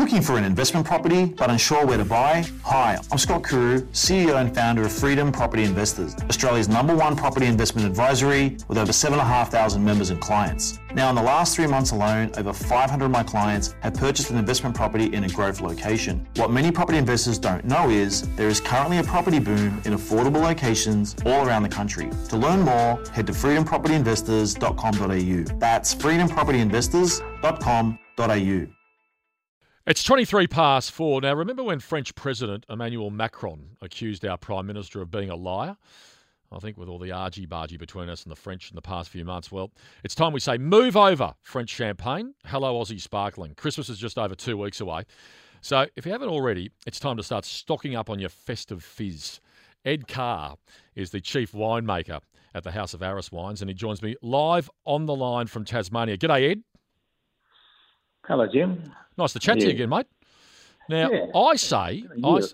looking for an investment property but unsure where to buy? Hi, I'm Scott Kuru, CEO and founder of Freedom Property Investors, Australia's #1 property investment advisory with over 7,500 members and clients. Now, in the last 3 months alone, over 500 of my clients have purchased an investment property in a growth location. What many property investors don't know is there is currently a property boom in affordable locations all around the country. To learn more, head to freedompropertyinvestors.com.au. That's freedompropertyinvestors.com.au. It's 23 past 4. Now, remember when French President Emmanuel Macron accused our Prime Minister of being a liar? I think with all the argy-bargy between us and the French in the past few months, well, it's time we say move over, French champagne. Hello, Aussie Sparkling. Christmas is just over 2 weeks away. So if you haven't already, it's time to start stocking up on your festive fizz. Ed Carr is the chief winemaker at the House of Arras Wines, and he joins me live on the line from Tasmania. G'day, Ed. Hello, Jim. Nice to chat to you again, mate. Now, I say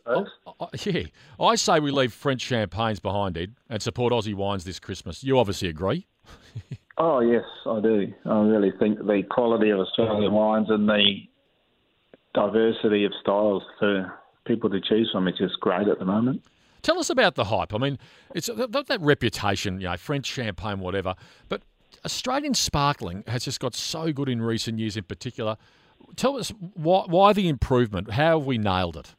we leave French champagnes behind, Ed, and support Aussie wines this Christmas. You obviously agree. Oh, yes, I do. I really think the quality of Australian wines and the diversity of styles for people to choose from is just great at the moment. Tell us about the hype. I mean, it's that reputation, French champagne, whatever, but Australian sparkling has just got so good in recent years in particular. Tell us why the improvement? How have we nailed it?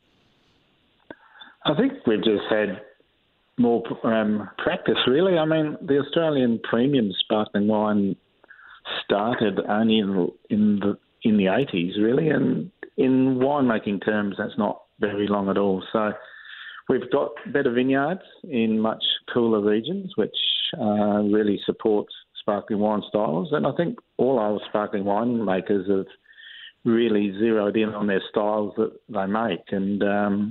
I think we've just had more practice, really. I mean, the Australian premium sparkling wine started only in the 80s, really, and in winemaking terms, that's not very long at all. So we've got better vineyards in much cooler regions, which really supports sparkling wine styles. And I think all our sparkling wine makers have really zeroed in on their styles that they make and,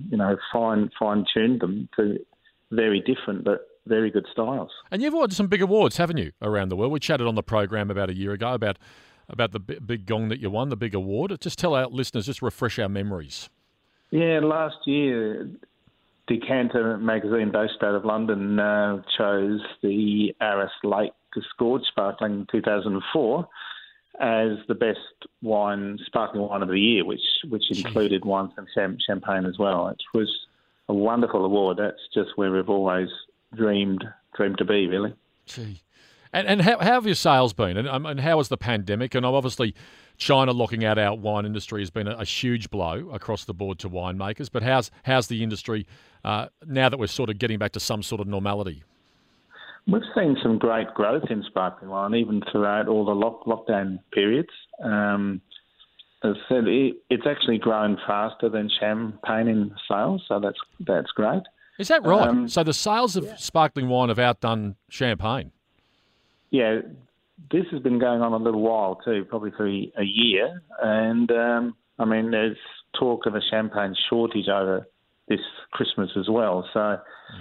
fine-tuned them to very different but very good styles. And you've won some big awards, haven't you, around the world? We chatted on the program about a year ago about the big gong that you won, the big award. Just tell our listeners, just refresh our memories. Yeah, last year, Decanter magazine based out of London chose the Arras Lake Scourge Sparkling 2004 as the best sparkling wine of the year, which included wine from champagne as well. It was a wonderful award. That's just where we've always dreamed to be, really. Gee. And how have your sales been? And how has the pandemic? And obviously, China locking out our wine industry has been a huge blow across the board to winemakers. But how's the industry now that we're sort of getting back to some sort of normality? We've seen some great growth in sparkling wine, even throughout all the lockdown periods. As I said, it's actually grown faster than champagne in sales, so that's great. Is that right? So the sales of sparkling wine have outdone champagne? Yeah, this has been going on a little while too, probably for a year. And, there's talk of a champagne shortage over this Christmas as well. So,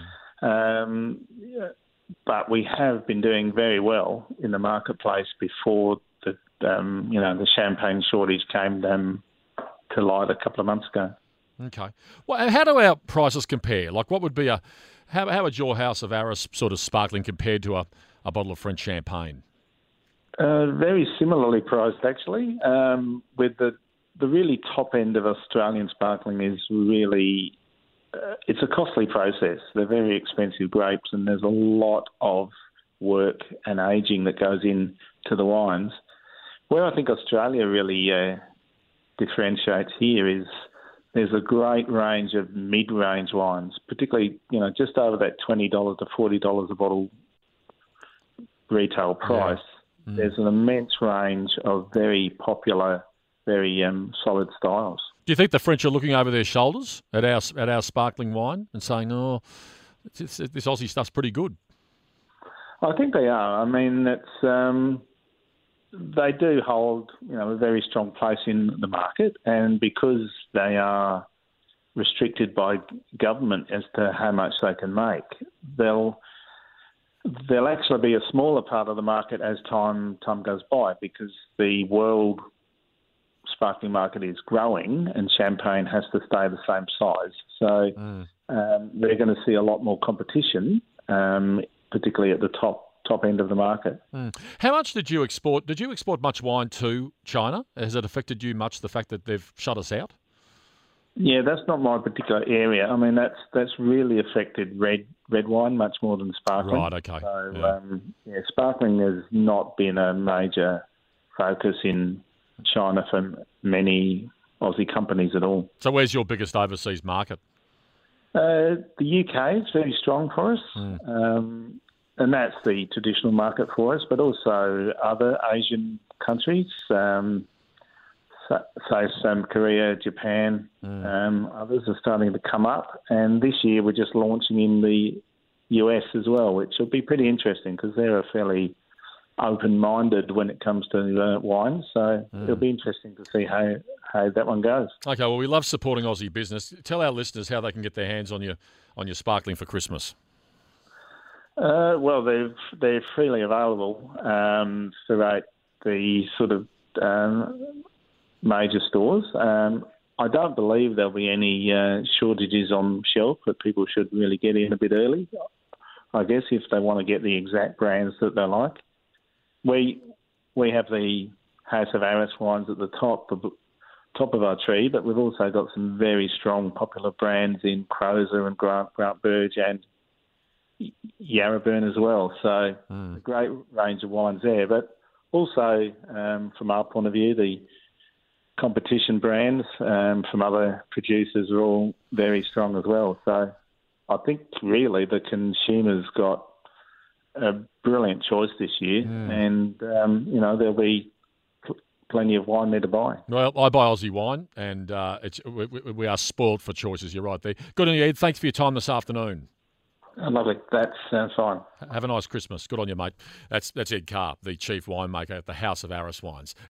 but we have been doing very well in the marketplace before the champagne shortage came to light a couple of months ago. Okay. Well, how do our prices compare? Like, what would be how would your House of Arras sort of sparkling compared to a bottle of French champagne? Very similarly priced, actually. With the really top end of Australian sparkling is really it's a costly process. They're very expensive grapes, and there's a lot of work and aging that goes into the wines. Where I think Australia really differentiates here is there's a great range of mid-range wines, particularly just over that $20 to $40 a bottle retail price. Yeah. There's an immense range of very popular, very solid styles. Do you think the French are looking over their shoulders at our sparkling wine and saying, "Oh, this Aussie stuff's pretty good"? I think they are. I mean, they do hold a very strong place in the market, and because they are restricted by government as to how much they can make, they'll actually be a smaller part of the market as time goes by, because the world sparkling market is growing and champagne has to stay the same size. So they're going to see a lot more competition, particularly at the top end of the market. How much did you export? Did you export much wine to China? Has it affected you much, the fact that they've shut us out? Yeah, that's not my particular area. I mean, that's really affected red wine much more than sparkling. Right, okay. So, sparkling has not been a major focus in China for many Aussie companies at all. So where's your biggest overseas market? The UK is very strong for us, and that's the traditional market for us, but also other Asian countries, say some Korea, Japan, others are starting to come up. And this year we're just launching in the US as well, which will be pretty interesting because they're fairly open-minded when it comes to wine. So it'll be interesting to see how that one goes. Okay, well, we love supporting Aussie business. Tell our listeners how they can get their hands on your sparkling for Christmas. Well, they're freely available throughout the sort of major stores. I don't believe there'll be any shortages on shelf, but people should really get in a bit early, I guess, if they want to get the exact brands that they like. We have the House of Arras wines at the top of our tree, but we've also got some very strong popular brands in Crozer and Grant Burge and Yarraburn as well. So a great range of wines there. But also, from our point of view, the competition brands from other producers are all very strong as well. So I think really the consumer's got a brilliant choice this year, and there'll be plenty of wine there to buy. Well, I buy Aussie wine, and we are spoiled for choices. You're right there. Good on you, Ed. Thanks for your time this afternoon. Lovely. That's fine. Have a nice Christmas. Good on you, mate. That's Ed Carr, the chief winemaker at the House of Arras Wines.